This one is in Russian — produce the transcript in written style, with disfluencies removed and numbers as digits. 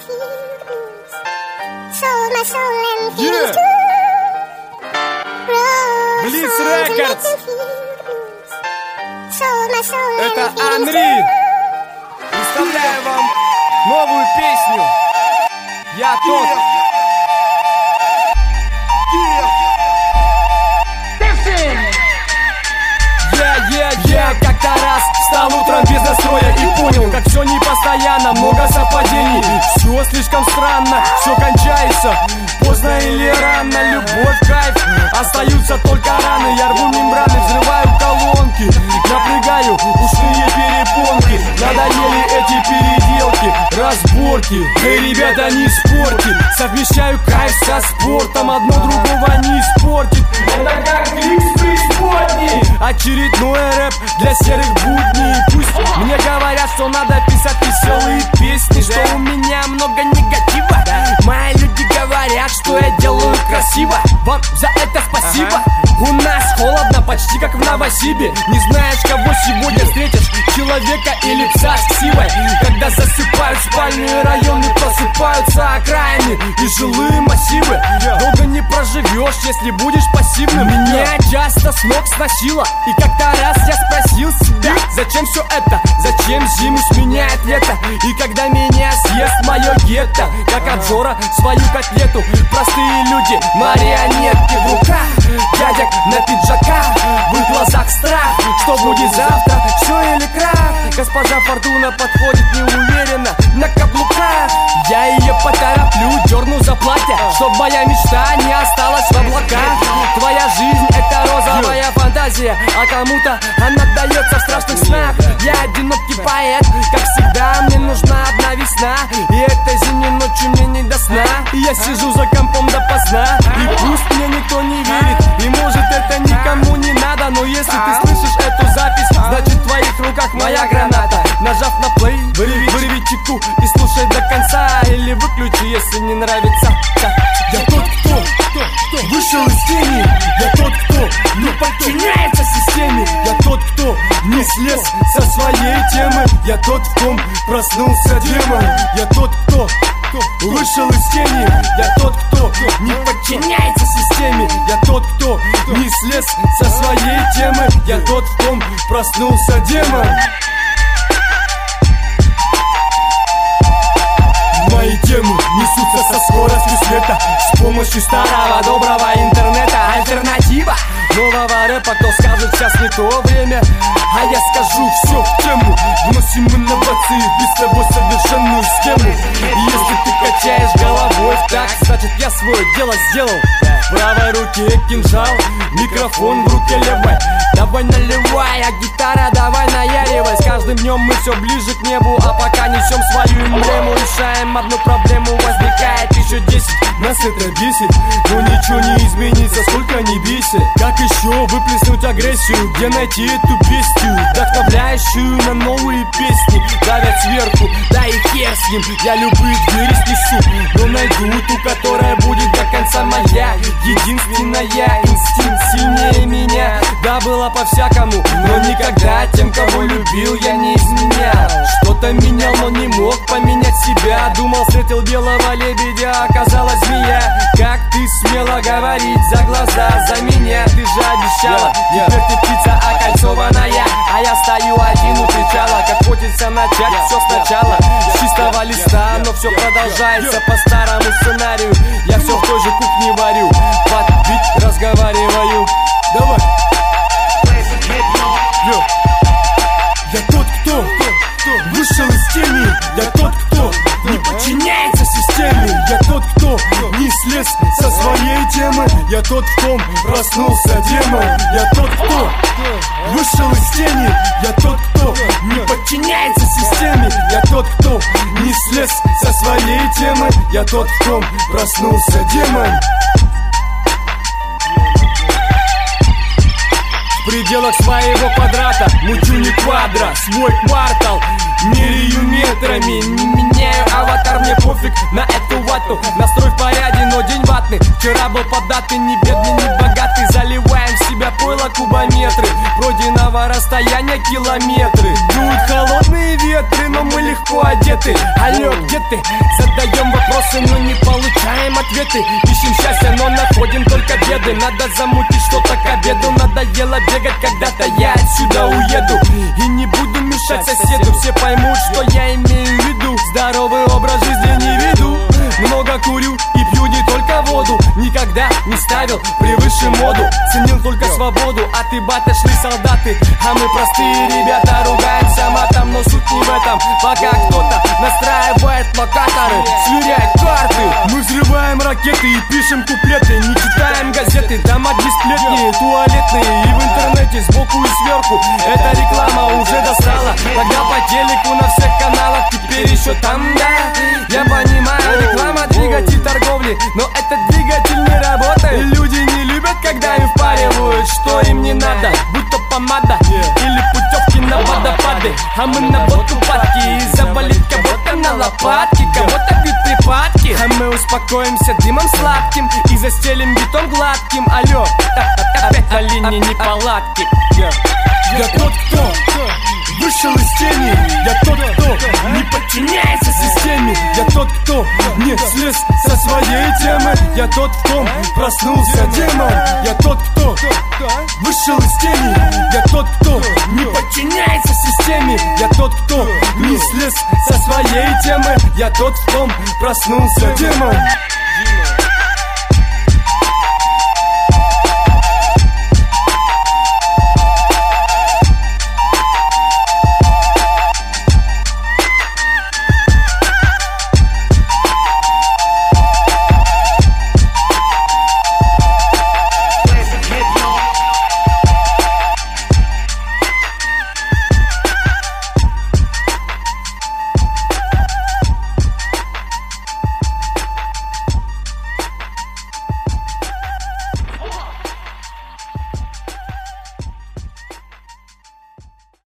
Yeah. Блиц Рекордс. Это Анри. Представляю вам новую песню. Я тот. Я как-то раз встал утром без настроя и понял, как все непостоянно, много совпадений. Все слишком странно, все кончается поздно или рано. Любовь, кайф, остаются только раны. Я рву мембраны, взрываю колонки, напрягаю ушные перепонки. Надоели эти переделки, разборки. Эй, ребята, не спорьте, совмещаю кайф со спортом, одно другого не испортит. Это как клик с преисподней. Очередной рэп для серых будней. Пусть мне говорят, что надо писать веселые песни, что у меня много негатива. Мои люди говорят, что я делаю красиво. Вам за это спасибо. У нас холодно, почти как в Новосибе. Не знаешь, кого сегодня встретишь, человека или пса с ксивой. Когда засыпают спальные районы, просыпаются окраины и жилые массивы. Долго не проживешь, если будешь пассивным. Меня часто с ног сносило, и как-то раз я спросил себя, зачем все это? Зачем зиму сменяет лето? И когда меня съест мое гетто, как от Жора свою котлету. Простые люди, марионетки в руках, дядек на пиджаках, в их глазах страх. Что будет завтра, все или крах? Госпожа Фортуна подходит неуверенно на каблуках. Я ее потороплю, дерну за платье, чтоб моя мечта не осталась в облаках. Твоя жизнь — это розовая фантазия, а кому-то она дается в страшных снах. Я одинокий поэт, как всегда, мне нужна одна весна. И этой зимней ночью мне не до сна. И я сижу за компом допоздна, и пусть мне никто не верит, и может это никому не надо. Но если ты слышишь эту запись, значит в твоих руках моя граната. Нажав на плей, вырви чеку и слушай до конца. Или выключи, если не нравится. Я тот, кто вышел из тени. Я тот, кто не подчиняется системе. Я тот, кто не слез со своей темы. Я тот, в ком проснулся демон. Я тот, кто вышел из тени. Я тот, кто не подчиняется системе. Я тот, кто не слез со своей темы. Я тот, в ком проснулся демон. Мои темы несутся со скоростью света, с помощью старого доброго интернета. Альтернатива нового рэпа, кто скажет, сейчас не то время. А я скажу все в тему. Вносим инновации в без того совершенную схему. И если ты качаешь головой так, значит я свое дело сделал. В правой руке кинжал, микрофон в руке левой. Давай наливай, а гитара давай наяривай. С каждым днем мы все ближе к небу, а пока несем свою эмблему. Решаем одну проблему, возникает еще 10. Нас это бесит, но ничего не изменится, сколько не бесит. Как еще выплеснуть агрессию, где найти эту бестию, вдохновляющую на новые песни. Давят сверху, да и хер с ним. Я любые двери снесу, но найду ту, которая будет до конца моя. Единственная, инстинкт сильнее меня. Да, было по-всякому, но никогда тем, кого любил, я не изменял. Что-то менял, но не мог поменять себя. Думал, встретил белого лебедя, оказалась змея. Как ты смела говорить за глаза за меня? Ты же обещала, теперь ты птица окольцованная, а я стою один у причала. Как хочется начать все сначала, с чистого листа, но все продолжается по старому сценарию. Я все в той же кухне варю, под бит разговариваю. Давай. Я тот, кто вышел из тени. Я тот, кто не подчиняется системе. Я тот, кто не слез со своей темы. Я тот, в ком проснулся демон. Я тот, кто вышел из тени. Я тот, кто не подчиняется системе. Я тот, кто не слез со своей темы. Я тот, в ком проснулся демон. В пределах своего квадрата мучу не квадро, свой квартал меряю метрами. Не меняю аватар, мне пофиг на эту вату. Настрой в порядке, но день ватный. Вчера был податый, не бедный, не богатый. Заливаем себя пойло кубометры, пройденного расстояния километры. Дуют холодные ветры, но мы легко одеты. Алло, где ты? Задаем вопросы, но не получаем ответы. Ищем счастье, но находим только беды. Надо замутить что-то к обеду. Надоело бегать, когда-то я отсюда уеду и не буду мешать соседу. Все поймут, что я имею в виду. Здоровый образ жизни не веду. Много курю и пью не только воду. Никогда не ставил превыше моду. Ценил только свободу, а ты, бата, шли солдаты. А мы простые ребята, ругаемся матом, но суть не в этом. Пока кто-то настраивает локаторы, сверяет карты. Мы взрываем ракеты и пишем куплеты. Не читаем газеты, там одни сплетни туалетные и в интернете сбоку и сверху. Эта реклама уже достала. Тогда по телеку на всех каналах, теперь еще там, да. Я понимаю, реклама двигатель торговли, но этот двигатель не работает. Люди не любят, когда им впаривают, что им не надо, будь то помада или путевки на водопады. А мы на водку падки, и заболит кого-то на лопатки, кого-то бьют припадки. А мы успокоимся дымом сладким и застелим бетон гладким. Алло, опять на линии неполадки. Я тот, кто вышел из тени. Я тот, кто не подчиняется системе. Я тот, кто не слез со своей темы. Я тот, в ком проснулся демон. Я тот, кто вышел из тени. Я тот, кто не подчиняется системе. Я тот, кто не слез со своей темы. Я тот, в ком проснулся демон.